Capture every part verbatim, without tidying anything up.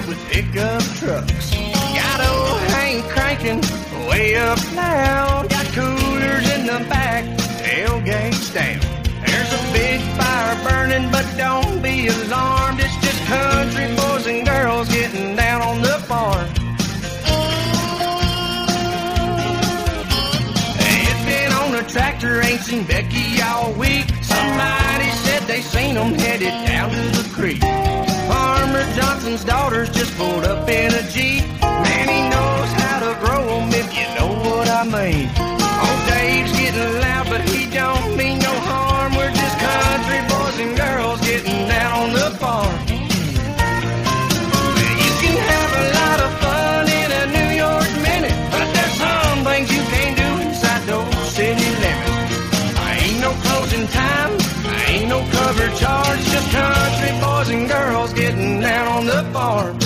filled with pickup trucks. Got old Hank cranking way up loud. Got coolers in the back, tailgates down. There's a big fire burning, but don't be alarmed. It's just country boys and girls getting down on the farm. It's been on the tractor, ain't seen Becky all week. Somebody said they seen them headed down to the creek. Farmer Johnson's daughters just pulled up in a Jeep. Man, he knows how to grow them, if you know what I mean. Old Dave's getting loud, but he don't mean no harm. We're just country boys and girls getting down on the farm. You can have a lot of fun in a New York minute, but there's some things you can't do inside those city limits. Ain't no closing time, ain't no cover charge, just country boys and girls getting down on the farm.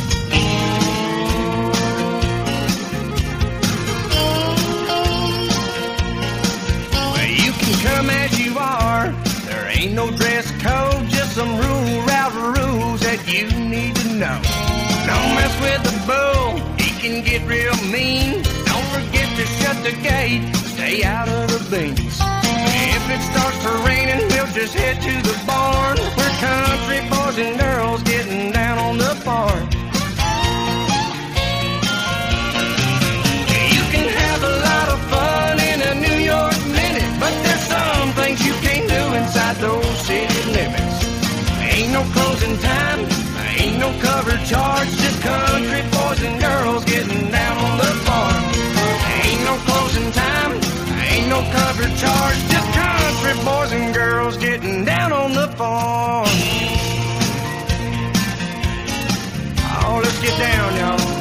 Well, you can come as you are, there ain't no dress code, just some rule router rules that you need to know. Don't mess with the bull, he can get real mean. Don't forget to shut the gate, stay out of the beans. If it starts to raining, we'll just head to the barn. We're country boys and girls getting down on the farm. You can have a lot of fun in a New York minute, but there's some things you can't do inside those city limits. Ain't no closing time, ain't no cover charge, just country boys and girls getting down on the farm. Ain't no closing time, ain't no cover charge, just country boys and girls getting down on the farm. Oh, let's get down, y'all.